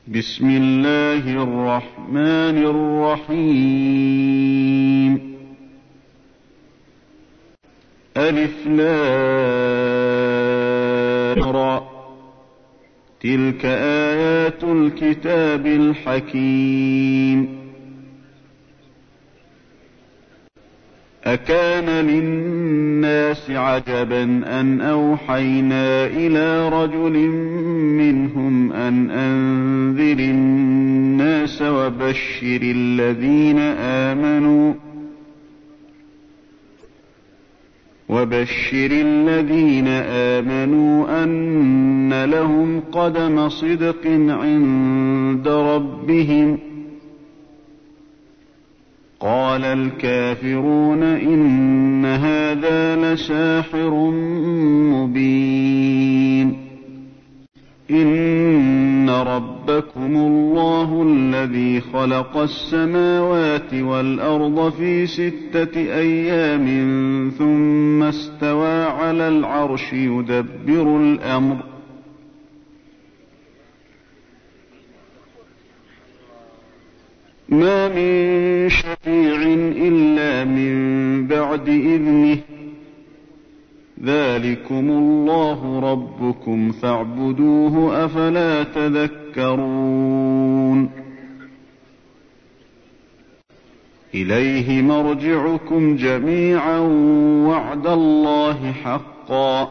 بسم الله الرحمن الرحيم. ألف لام را، تلك آيات الكتاب الحكيم. أكان للناس عجبا أن أوحينا إلى رجل منهم أن أنذر الناس وبشر الذين آمنوا أن لهم قدم صدق عند ربهم. قال الكافرون إن هذا لساحر مبين. إن ربكم الله الذي خلق السماوات والأرض في 6 أيام ثم استوى على العرش يدبر الأمر. ما من شفيع إلا من بعد إذنه. ذلكم الله ربكم فاعبدوه أفلا تذكرون. إليه مرجعكم جميعا وعد الله حقا.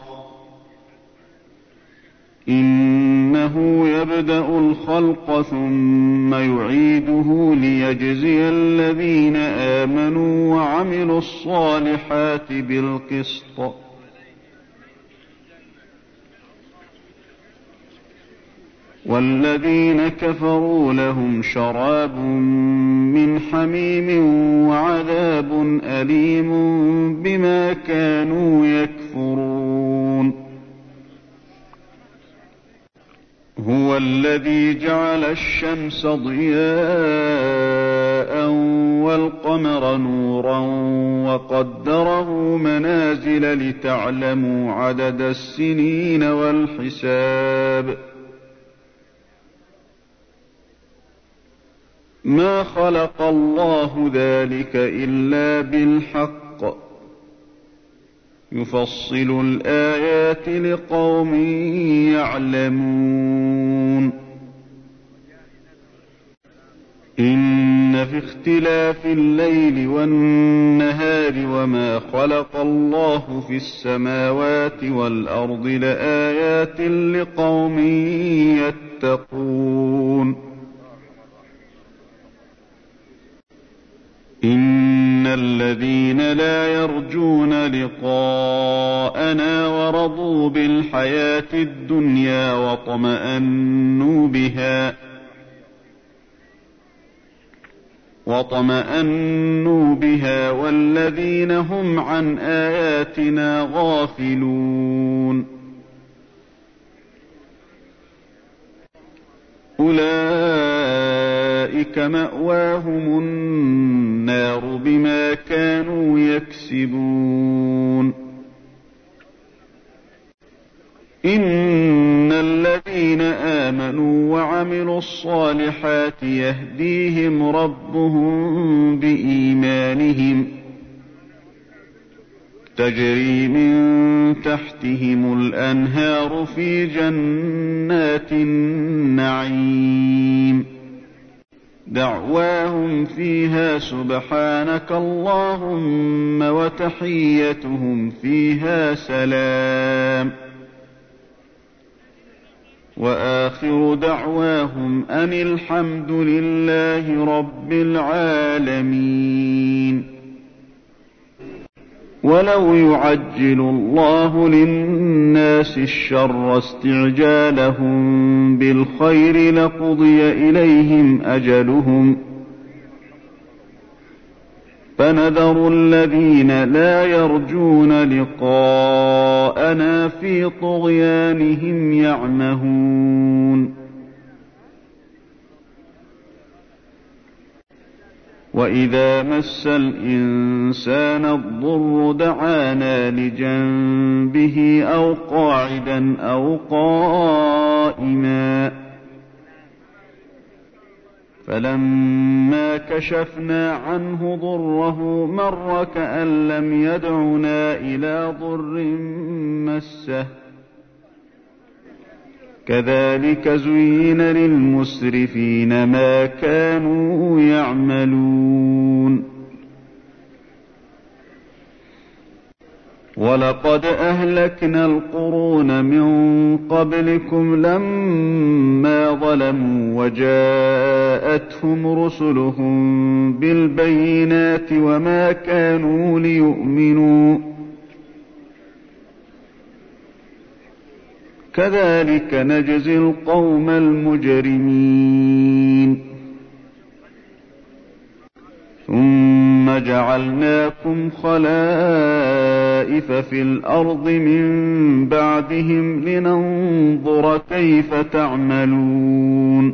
إنه يبدأ الخلق ثم يعيده ليجزي الذين آمنوا وعملوا الصالحات بالقسط. والذين كفروا لهم شراب من حميم وعذاب أليم بما كانوا يكفرون. هو الذي جعل الشمس ضياء والقمر نورا وقدره منازل لتعلموا عدد السنين والحساب. ما خلق الله ذلك إلا بالحق. يفصل الآيات لقوم يعلمون. إن في اختلاف الليل والنهار وما خلق الله في السماوات والأرض لآيات لقوم يتقون. إن الذين لا يرجون لقاءنا ورضوا بالحياة الدنيا وطمأنوا بها والذين هم عن آياتنا غافلون أولئك مأواهم النار بما كانوا يكسبون. إن الذين آمنوا وعملوا الصالحات يهديهم ربهم بإيمانهم تجري من تحتهم الأنهار في جنات النعيم. دعواهم فيها سبحانك اللهم وتحيتهم فيها سلام. وآخر دعواهم أن الحمد لله رب العالمين. ولو يعجل الله للناس الشر استعجالهم بالخير لقضي إليهم أجلهم فنذر الذين لا يرجون لقاءنا في طغيانهم يعمهون. وإذا مس الإنسان الضر دعانا لجنبه أو قاعدا أو قائما فلما كشفنا عنه ضره مر كأن لم يدعنا إلى ضر مسه كذلك زين للمسرفين ما كانوا يعملون ولقد أهلكنا القرون من قبلكم لما ظلموا وجاءتهم رسلهم بالبينات وما كانوا ليؤمنوا كذلك نجزي القوم المجرمين ثم جعلناكم خلائف في الأرض من بعدهم لننظر كيف تعملون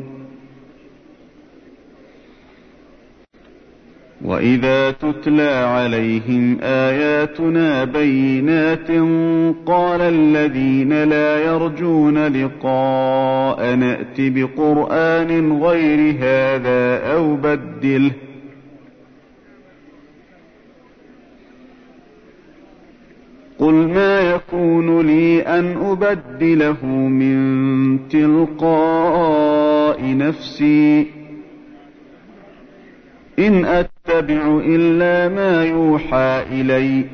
وإذا تتلى عليهم آياتنا بينات قال الذين لا يرجون لقاء نأت بقرآن غير هذا أو بدله قل ما يكون لي أن أبدله من تلقاء نفسي إن أتبع إلا ما يوحى إلي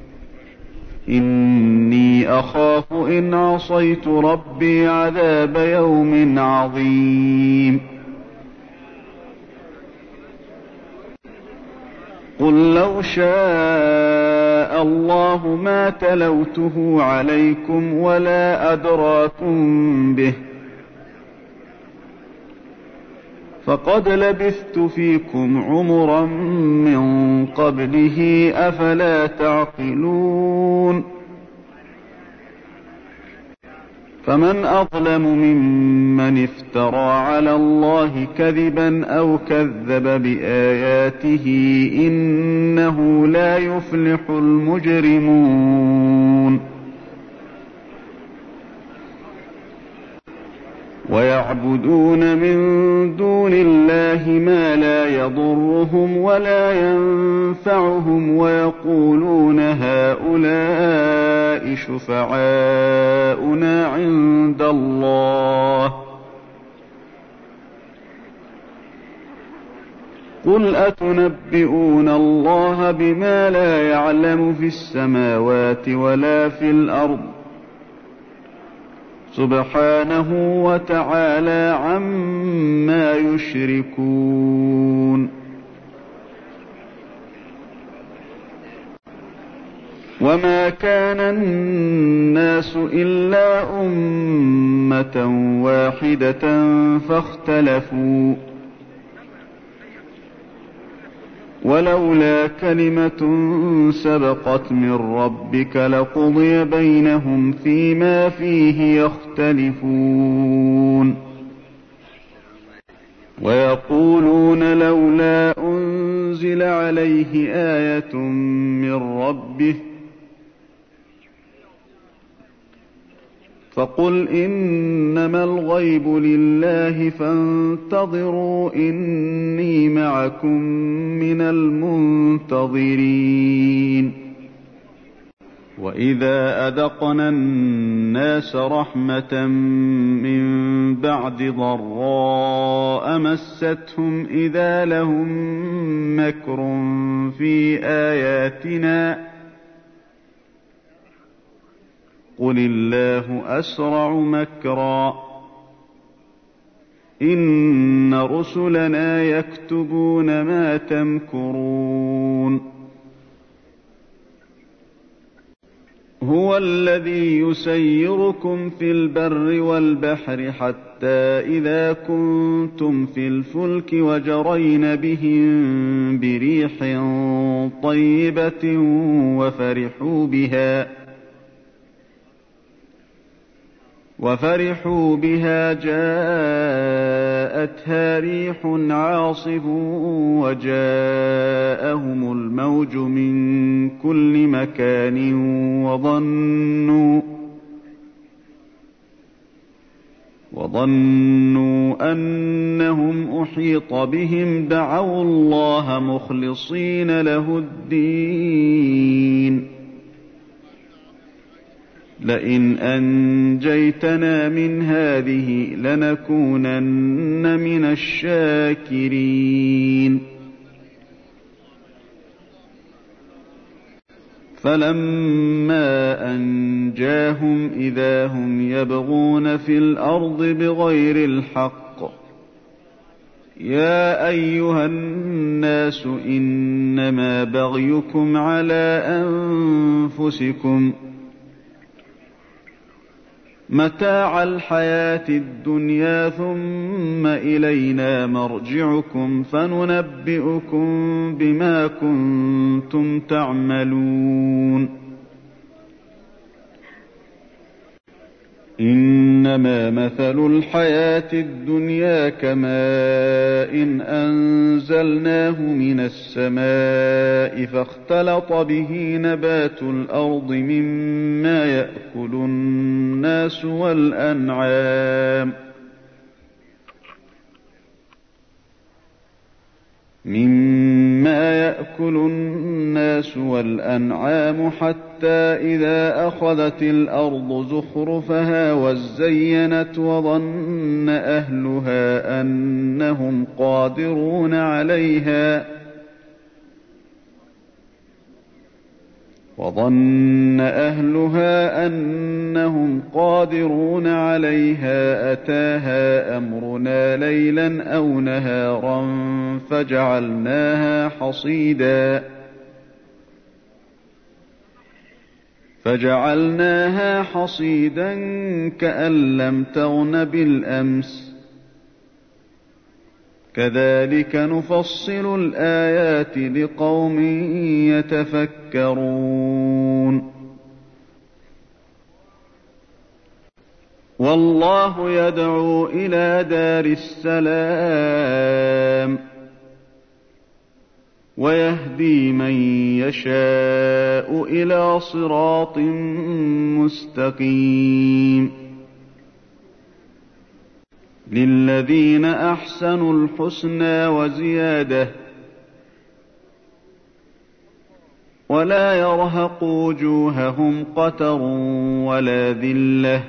إني أخاف إن عصيت ربي عذاب يوم عظيم قل لو شاء الله ما تلوته عليكم ولا أدراكم به فقد لبثت فيكم عمرا من قبله أفلا تعقلون فمن أظلم ممن افترى على الله كذبا أو كذب بآياته إنه لا يفلح المجرمون ويعبدون من دون الله ما لا يضرهم ولا ينفعهم ويقولون هؤلاء شفعاؤنا عند الله قل أتنبئون الله بما لا يعلم في السماوات ولا في الأرض سبحانه وتعالى عما يشركون وما كان الناس إلا أمة واحدة فاختلفوا ولولا كلمة سبقت من ربك لقضي بينهم فيما فيه يختلفون ويقولون لولا أنزل عليه آية من ربه فقل إنما الغيب لله فانتظروا إني معكم من المنتظرين وإذا أذقنا الناس رحمة من بعد ضراء مستهم إذا لهم مكر في آياتنا قل الله أسرع مكرا إن رسلنا يكتبون ما تمكرون هو الذي يسيركم في البر والبحر حتى إذا كنتم في الفلك وجرين بهم بريح طيبة وفرحوا بها جاءتها ريح عاصف وجاءهم الموج من كل مكان وظنوا أنهم أحيط بهم دعوا الله مخلصين له الدين لئن أنجيتنا من هذه لنكونن من الشاكرين فلما أنجاهم إذا هم يبغون في الأرض بغير الحق يا أيها الناس إنما بغيكم على أنفسكم متاع الحياة الدنيا ثم إلينا مرجعكم فننبئكم بما كنتم تعملون إنما مثل الحياة الدنيا كماء أنزلناه من السماء فاختلط به نبات الأرض مما يأكل الناس والأنعام حتى إذا أخذت الأرض زخرفها وزينت وظن أهلها أنهم قادرون عليها أتاها أمرنا ليلا أو نهارا فجعلناها حصيدا كأن لم تغن بالأمس كذلك نفصل الآيات لقوم يتفكرون والله يدعو إلى دار السلام ويهدي من يشاء إلى صراط مستقيم للذين أحسنوا الحسنى وزيادة ولا يرهق وجوههم قتر ولا ذلة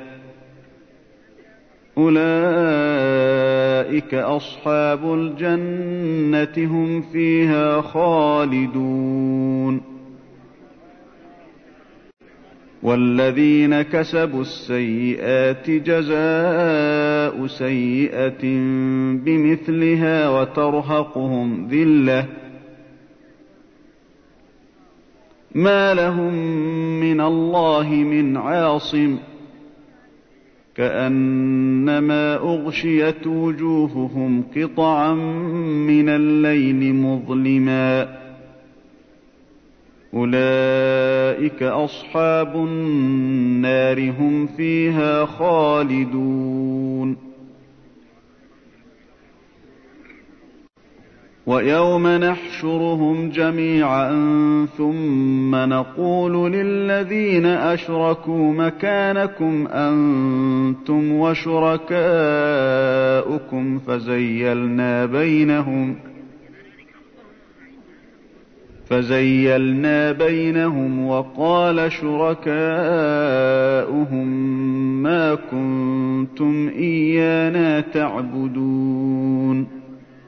أولئك أصحاب الجنة هم فيها خالدون والذين كسبوا السيئات جزاء سيئة بمثلها وترهقهم ذلة ما لهم من الله من عاصم كأنما أغشيت وجوههم قطعا من الليل مظلما أولئك أصحاب النار هم فيها خالدون ويوم نحشرهم جميعا ثم نقول للذين أشركوا مكانكم أنتم وشركاؤكم فزيلنا بينهم وقال شركاؤهم ما كنتم إيانا تعبدون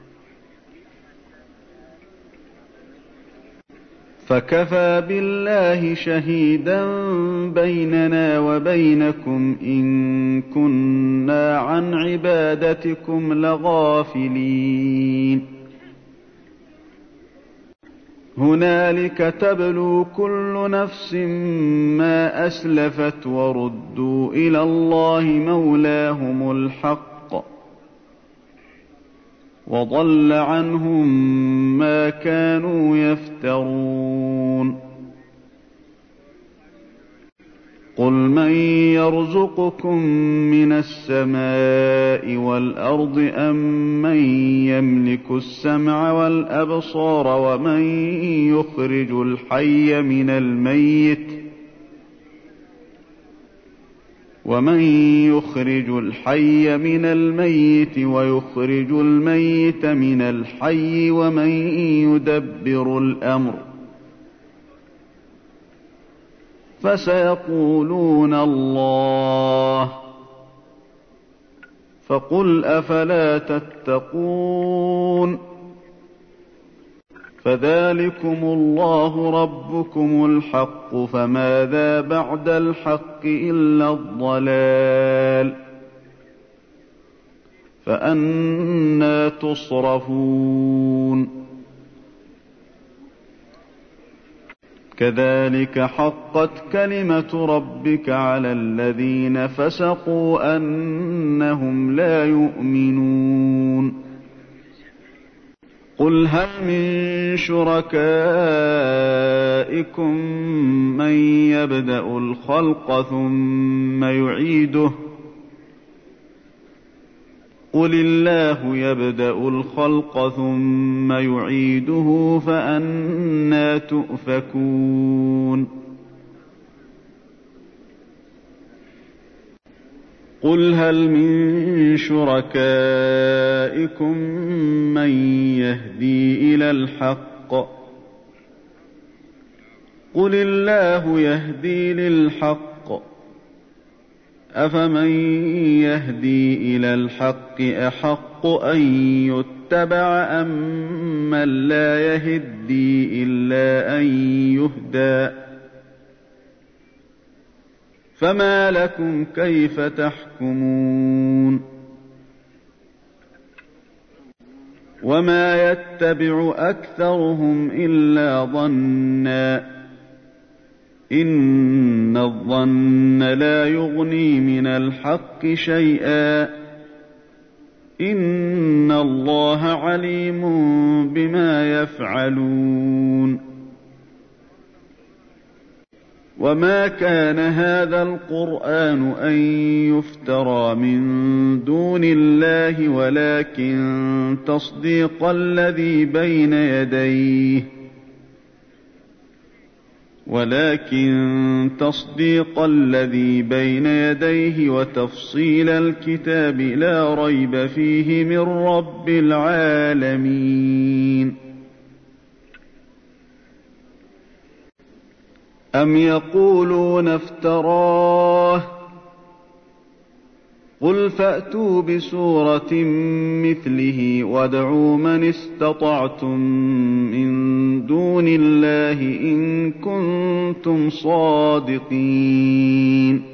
فكفى بالله شهيدا بيننا وبينكم إن كنا عن عبادتكم لغافلين هنالك تبلو كل نفس ما أسلفت وردوا إلى الله مولاهم الحق وضل عنهم ما كانوا يفترون قل من يرزقكم من السماء والأرض أم من يملك السمع والأبصار ومن يخرج الحي من الميت ومن يخرج الحي من الميت ويخرج الميت من الحي ومن يدبر الأمر فسيقولون الله فقل أفلا تتقون فذلكم الله ربكم الحق فماذا بعد الحق إلا الضلال فأنى تصرفون كذلك حقت كلمة ربك على الذين فسقوا أنهم لا يؤمنون قل هل من شركائكم من يبدأ الخلق ثم يعيده قل الله يبدأ الخلق ثم يعيده فأنى تؤفكون قل هل من شركائكم من يهدي إلى الحق قل الله يهدي للحق أفمن يهدي إلى الحق أحق أن يتبع أم من لا يهدي إلا أن يهدى فما لكم كيف تحكمون وما يتبع أكثرهم إلا ظنا إن الظن لا يغني من الحق شيئا إن الله عليم بما يفعلون وما كان هذا القرآن أن يفترى من دون الله ولكن تصديق الذي بين يديه وتفصيل الكتاب لا ريب فيه من رب العالمين أم يقولون افتراه قل فأتوا بسورة مثله وادعوا من استطعتم من دون الله إن كنتم صادقين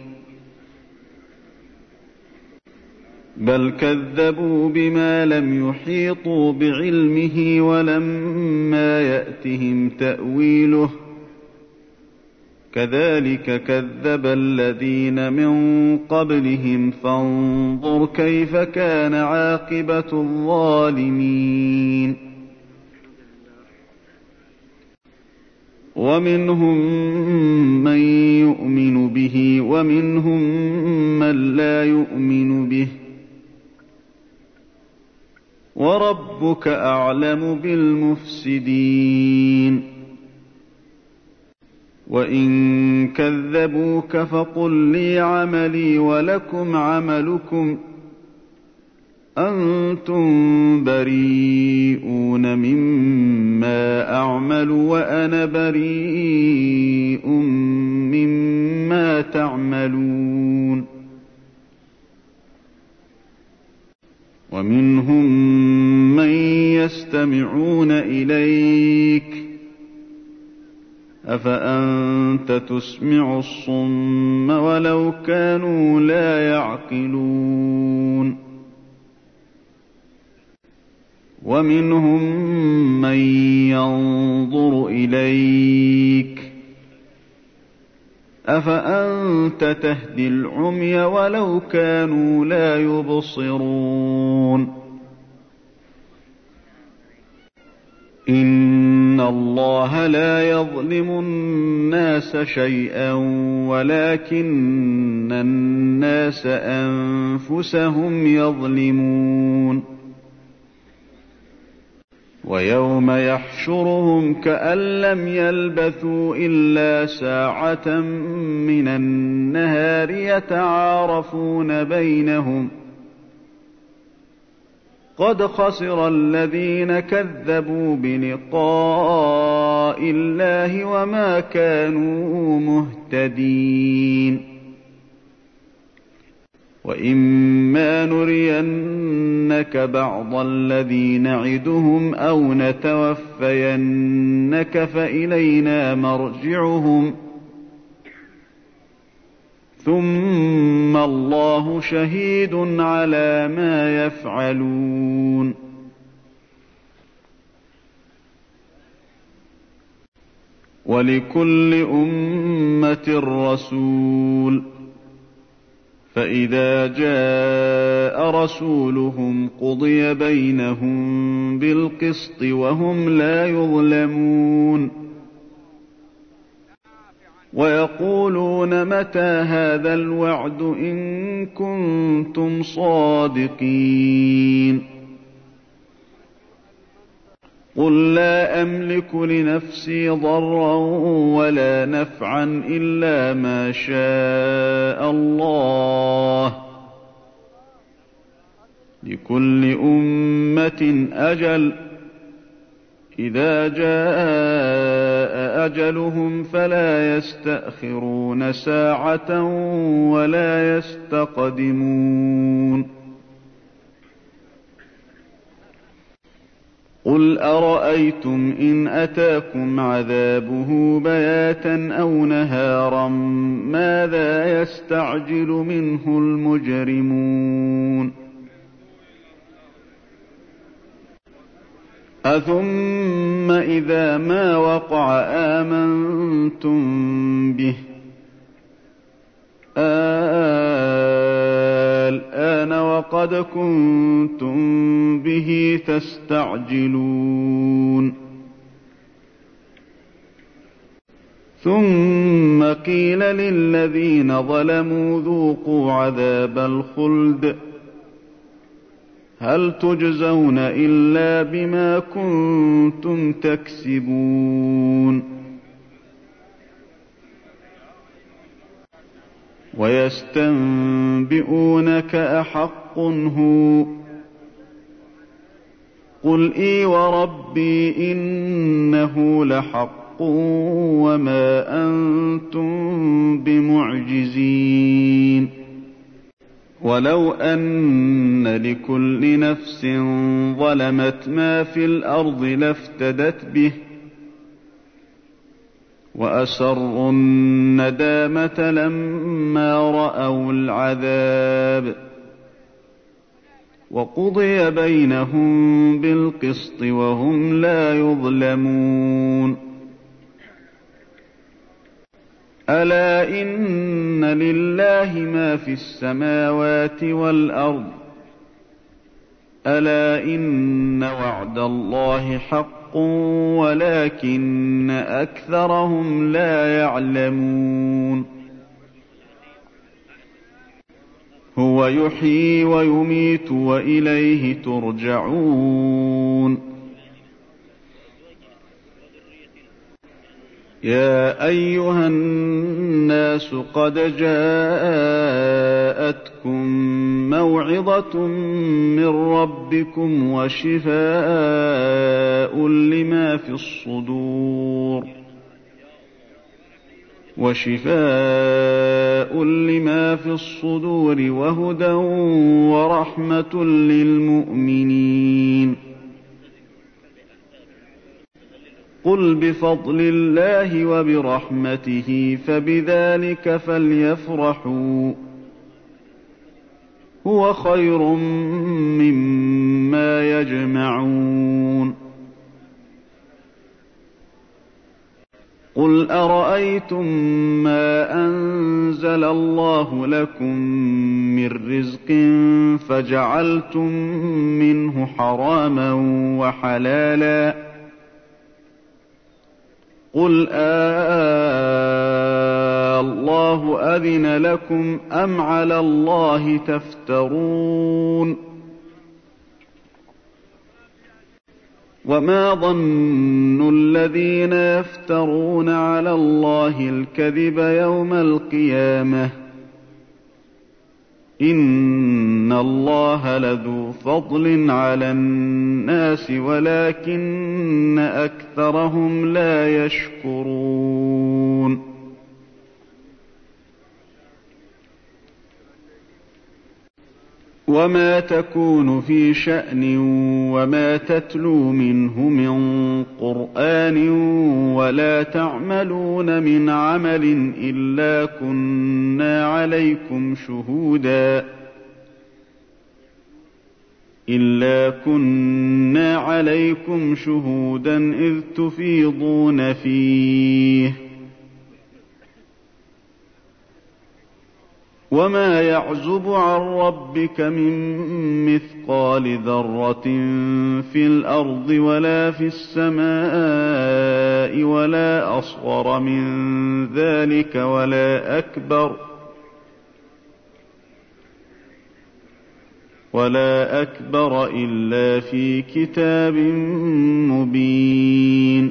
بل كذبوا بما لم يحيطوا بعلمه ولما يأتهم تأويله كذلك كذب الذين من قبلهم فانظر كيف كان عاقبة الظالمين ومنهم من يؤمن به ومنهم من لا يؤمن به وربك أعلم بالمفسدين وإن كذبوك فقل لي عملي ولكم عملكم أنتم بريئون مما أعمل وأنا بريء مما تعملون ومنهم من يستمعون إليك أفأنت تسمع الصم ولو كانوا لا يعقلون ومنهم من ينظر إليك أفأنت تهدي العمي ولو كانوا لا يبصرون إن الله لا يظلم الناس شيئا ولكن الناس أنفسهم يظلمون ويوم يحشرهم كأن لم يلبثوا إلا ساعة من النهار يتعارفون بينهم قد خسر الذين كذبوا بلقاء الله وما كانوا مهتدين وإما نرينك بعض الذي نعدهم أو نتوفينك فإلينا مرجعهم ثم الله شهيد على ما يفعلون ولكل أمة رسول فإذا جاء رسولهم قضي بينهم بالقسط وهم لا يظلمون ويقولون متى هذا الوعد إن كنتم صادقين قل لا أملك لنفسي ضرا ولا نفعا إلا ما شاء الله لكل أمة أجل إذا جاء أجلهم فلا يستأخرون ساعة ولا يستقدمون قل أرأيتم إن أتاكم عذابه بياتا أو نهارا ماذا يستعجل منه المجرمون أثم إذا ما وقع آمنتم به الآن وقد كنتم به تستعجلون ثم قيل للذين ظلموا ذوقوا عذاب الخلد هل تجزون إلا بما كنتم تكسبون ويستنبئونك أحق هو قل إي وربي إنه لحق وما أنتم بمعجزين ولو أن لكل نفس ظلمت ما في الأرض لافتدت به وأسروا الندامة لما رأوا العذاب وقضي بينهم بالقسط وهم لا يظلمون ألا إن لله ما في السماوات والأرض ألا إن وعد الله حق ولكن أكثرهم لا يعلمون هو يحيي ويميت وإليه ترجعون يا أيها الناس قد جاءتكم موعظة من ربكم وشفاء لما في الصدور وهدى ورحمة للمؤمنين قل بفضل الله وبرحمته فبذلك فليفرحوا هو خير مما يجمعون قل أرأيتم ما أنزل الله لكم من رزق فجعلتم منه حراما وحلالا قل الله أذن لكم أم على الله تفترون وما ظن الذين يفترون على الله الكذب يوم القيامة إن الله لذو فضل على الناس ولكن أكثرهم لا يشكرون وما تكون في شأن وما تتلو منه من قرآن ولا تعملون من عمل إلا كنا عليكم شهودا إذ تفيضون فيه وما يعزب عن ربك من مثقال ذرة في الأرض ولا في السماء ولا أصغر من ذلك ولا أكبر إلا في كتاب مبين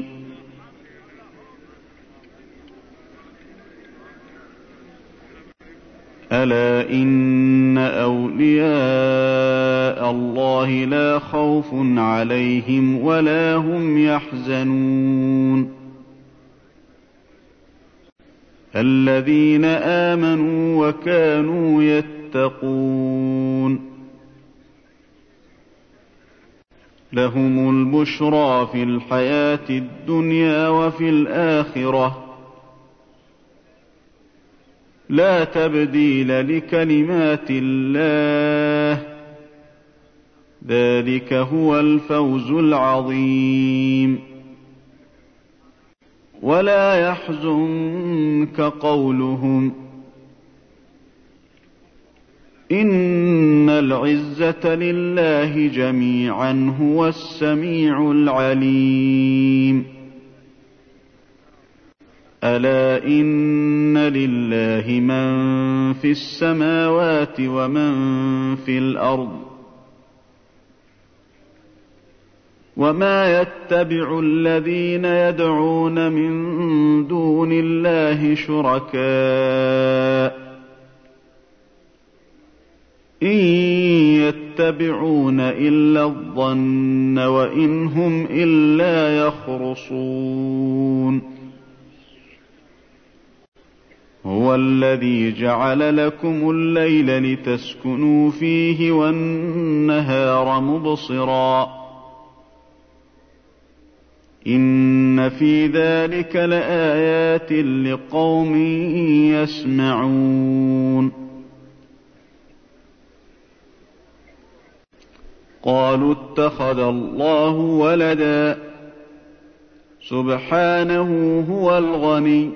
ألا إن أولياء الله لا خوف عليهم ولا هم يحزنون الذين آمنوا وكانوا يتقون لهم البشرى في الحياة الدنيا وفي الآخرة لا تبديل لكلمات الله ذلك هو الفوز العظيم ولا يحزنك قولهم إن العزة لله جميعا هو السميع العليم ألا إن لله من في السماوات ومن في الأرض وما يتبع الذين يدعون من دون الله شركاء إن يتبعون إلا الظن وإن هم إلا يخرصون هو الذي جعل لكم الليل لتسكنوا فيه والنهار مبصرا إن في ذلك لآيات لقوم يسمعون قالوا اتخذ الله ولدا سبحانه هو الغني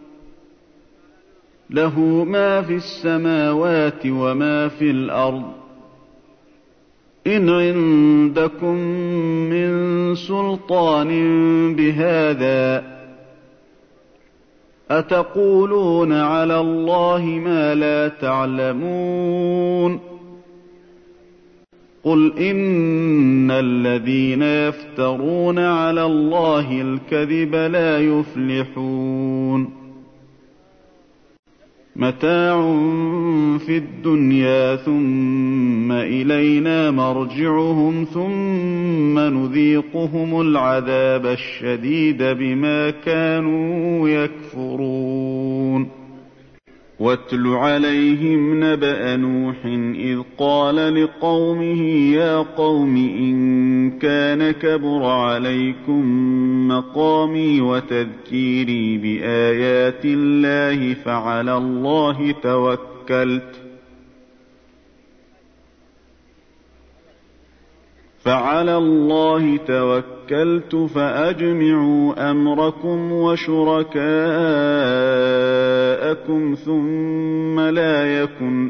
له ما في السماوات وما في الأرض إن عندكم من سلطان بهذا أتقولون على الله ما لا تعلمون قل إن الذين يفترون على الله الكذب لا يفلحون متاع في الدنيا ثم إلينا مرجعهم ثم نذيقهم العذاب الشديد بما كانوا يكفرون واتل عليهم نبأ نوح إذ قال لقومه يا قوم إن كان كبر عليكم مقامي وتذكيري بآيات الله فعلى الله توكلت فأجمعوا أمركم وشركاءكم ثم لا يكن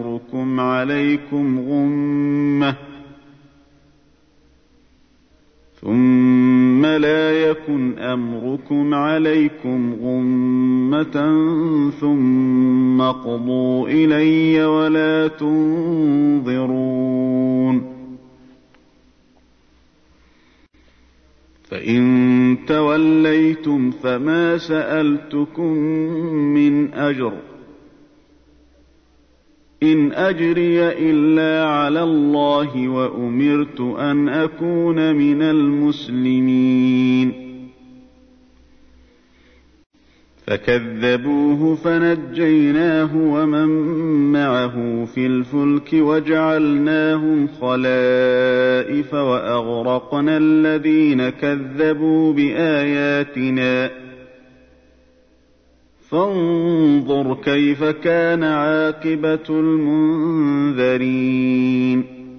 أمركم عليكم غمة ثم اقضوا إلي ولا تنظرون فإن توليتم فما سألتكم من أجر إن أجري إلا على الله وأمرت أن أكون من المسلمين فكذبوه فنجيناه ومن معه في الفلك وجعلناهم خلائف وأغرقنا الذين كذبوا بآياتنا فانظر كيف كان عاقبة المنذرين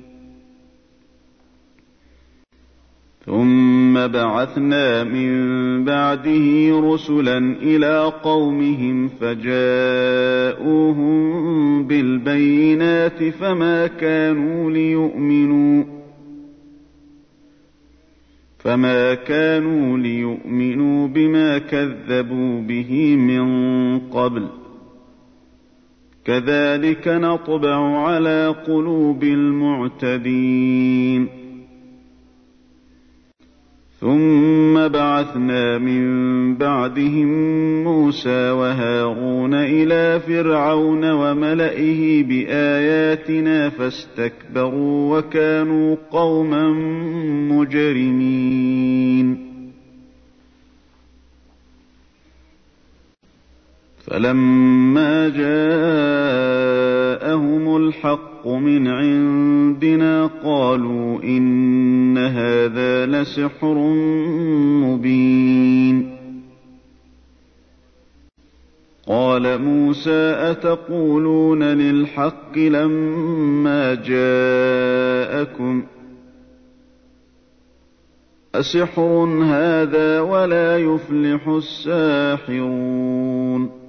ثم بعثنا من بعده رسلا إلى قومهم فجاءوهم بالبينات فما كانوا ليؤمنوا بما كذبوا به من قبل كذلك نطبع على قلوب المعتدين ثم بعثنا من بعدهم موسى وهارون إلى فرعون وملئه بآياتنا فاستكبروا وكانوا قوما مجرمين فلما جاءهم الحق من عندنا قالوا إن هذا لسحر مبين قال موسى أتقولون للحق لما جاءكم أسحر هذا ولا يفلح الساحرون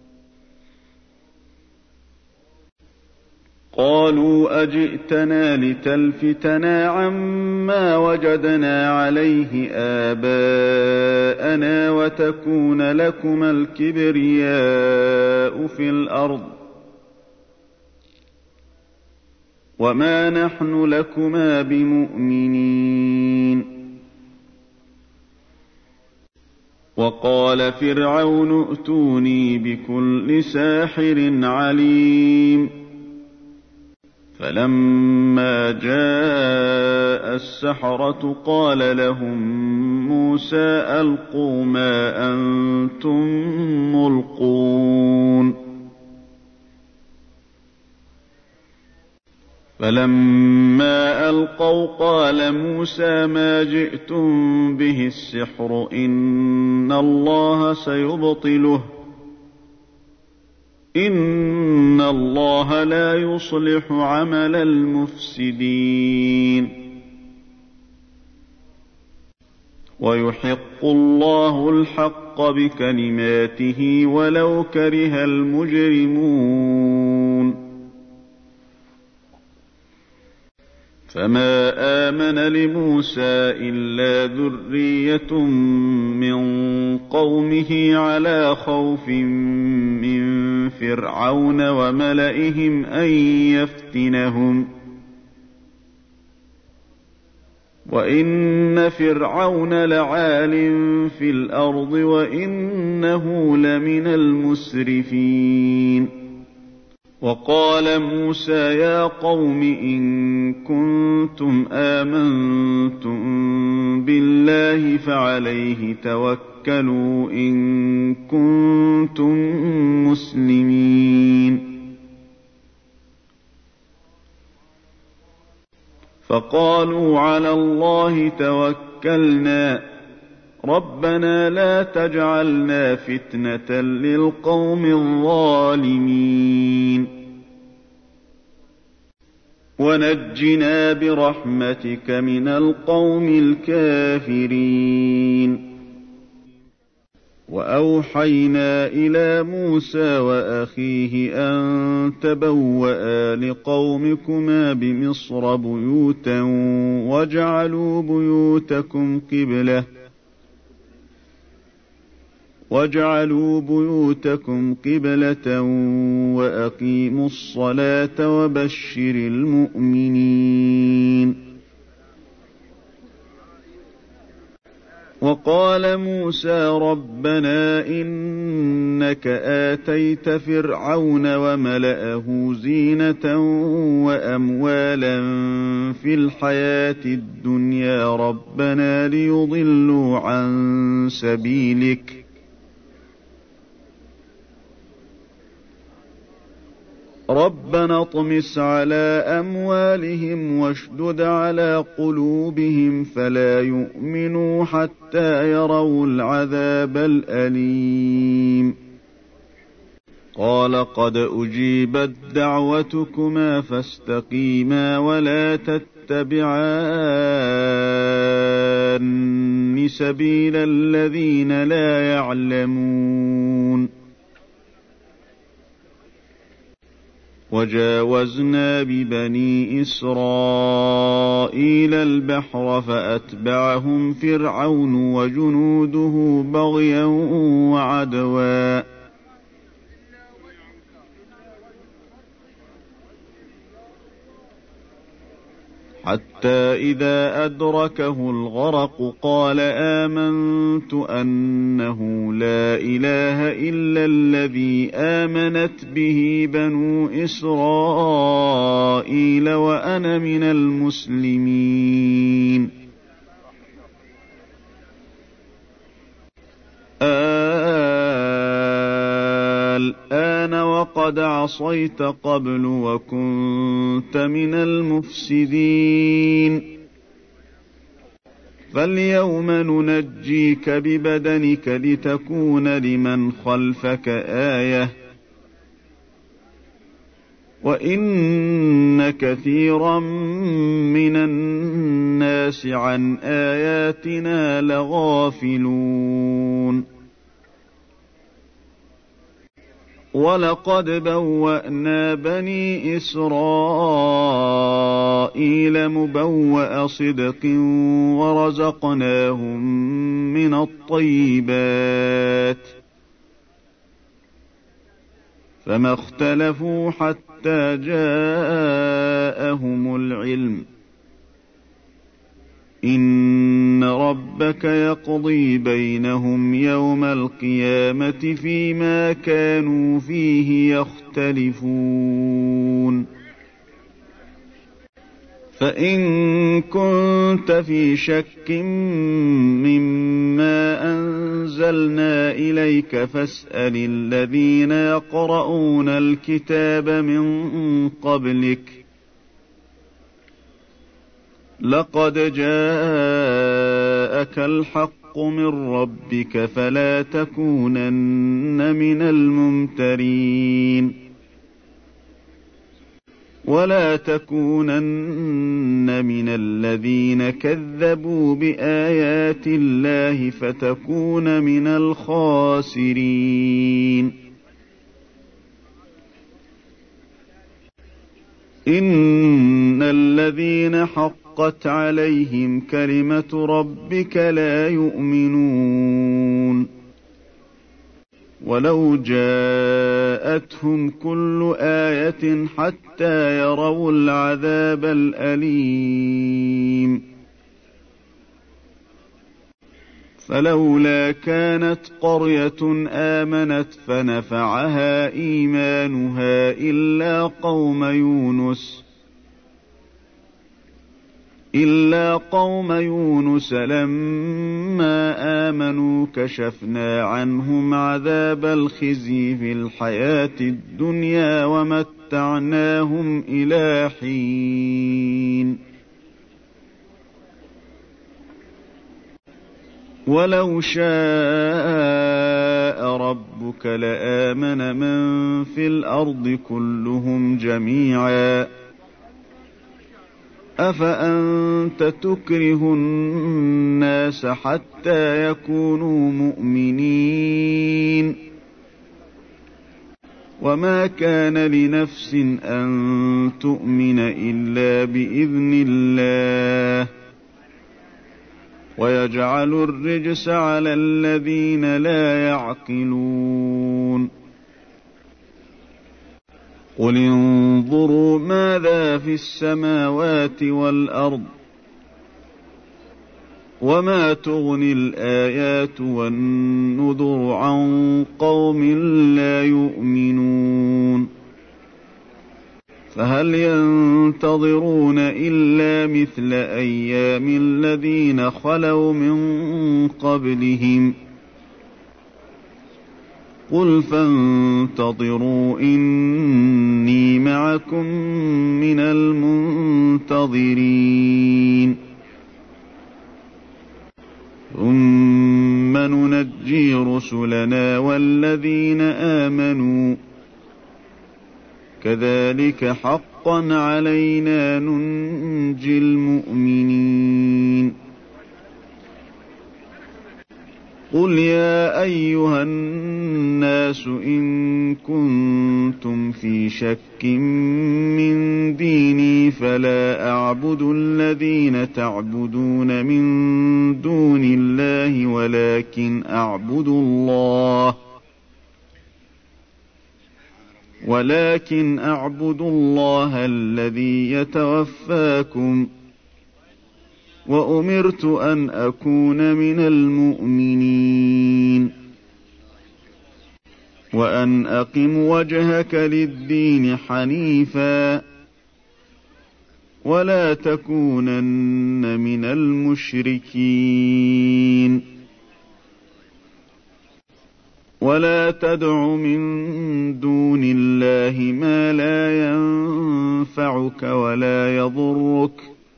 قالوا أجئتنا لتلفتنا عما وجدنا عليه آباءنا وتكون لكما الكبرياء في الأرض وما نحن لكما بمؤمنين وقال فرعون ائتوني بكل ساحر عليم فلما جاء السحرة قال لهم موسى ألقوا ما أنتم ملقون فلما ألقوا قال موسى ما جئتم به السحر إن الله سيبطله إن الله لا يصلح عمل المفسدين ويحق الله الحق بكلماته ولو كره المجرمون فما آمن لموسى إلا ذرية من قومه على خوف من فرعون وملئهم أن يفتنهم وإن فرعون لعال في الأرض وإنه لمن المسرفين وقال موسى يا قوم إن كنتم آمنتم بالله فعليه توكلوا إن كنتم مسلمين فقالوا على الله توكلنا ربنا لا تجعلنا فتنة للقوم الظالمين ونجنا برحمتك من القوم الكافرين وأوحينا إلى موسى وأخيه أن تبوأ لقومكما بمصر بيوتا واجعلوا بيوتكم قبلة وأقيموا الصلاة وبشر المؤمنين وقال موسى ربنا إنك آتيت فرعون وملأه زينة وأموالا في الحياة الدنيا ربنا ليضلوا عن سبيلك ربنا اطمس على أموالهم واشدد على قلوبهم فلا يؤمنوا حتى يروا العذاب الأليم قال قد أجيبت دعوتكما فاستقيما ولا تتبعان سبيل الذين لا يعلمون وجاوزنا ببني إسرائيل البحر فأتبعهم فرعون وجنوده بغيا وعدوا حتى إذا أدركه الغرق قال آمنت أنه لا إله إلا الذي آمنت به بنو إسرائيل وأنا من المسلمين الآن وقد عصيت قبل وكنت من المفسدين فاليوم ننجيك ببدنك لتكون لمن خلفك آية وإن كثيرا من الناس عن آياتنا لغافلون ولقد بوأنا بني إسرائيل مبوأ صدق ورزقناهم من الطيبات فما اختلفوا حتى جاءهم العلم إن ربك يقضي بينهم يوم القيامة فيما كانوا فيه يختلفون فإن كنت في شك مما أنزلنا إليك فاسأل الذين يقرؤون الكتاب من قبلك لقد جاءك الحق من ربك فلا تكونن من الممترين ولا تكونن من الذين كذبوا بآيات الله فتكون من الخاسرين إن الذين حقت عليهم كلمة ربك لا يؤمنون ولو جاءتهم كل آية حتى يروا العذاب الأليم فلولا كانت قرية آمنت فنفعها إيمانها إلا قوم يونس لما آمنوا كشفنا عنهم عذاب الخزي في الحياة الدنيا ومتعناهم إلى حين ولو شاء ربك لآمن من في الأرض كلهم جميعا أفأنت تكره الناس حتى يكونوا مؤمنين وما كان لنفس أن تؤمن إلا بإذن الله ويجعل الرجس على الذين لا يعقلون قل انظروا ماذا في السماوات والأرض وما تغني الآيات والنذر عن قوم لا يؤمنون فهل ينتظرون إلا مثل أيام الذين خلوا من قبلهم قل فانتظروا إني معكم من المنتظرين ثم ننجي رسلنا والذين آمنوا كذلك حقا علينا ننجي المؤمنين قل يا أيها الناس إن كنتم في شك من ديني فلا أعبد الذين تعبدون من دون الله ولكن أعبد الله الذي يتوفاكم وأمرت أن أكون من المؤمنين وأن أقم وجهك للدين حنيفا ولا تكونن من المشركين ولا تدع من دون الله ما لا ينفعك ولا يضرك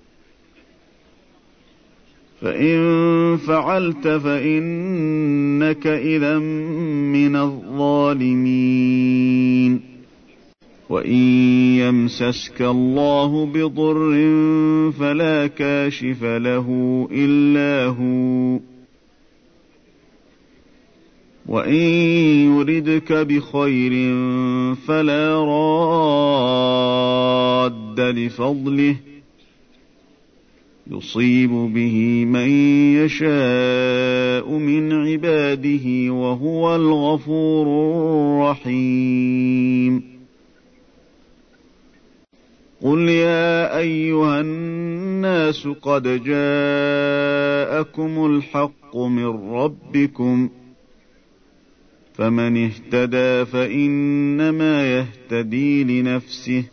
فإن فعلت فإنك إذا من الظالمين وإن يمسسك الله بضر فلا كاشف له إلا هو وإن يردك بخير فلا راد لفضله يصيب به من يشاء من عباده وهو الغفور الرحيم قل يا أيها الناس قد جاءكم الحق من ربكم فمن اهتدى فإنما يهتدي لنفسه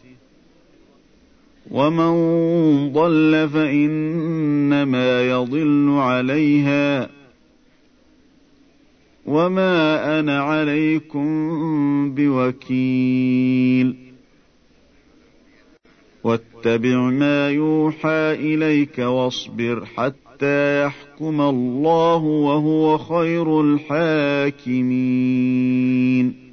ومن ضل فإنما يضل عليها وما أنا عليكم بوكيل واتبع ما يوحى إليك واصبر حتى يحكم الله وهو خير الحاكمين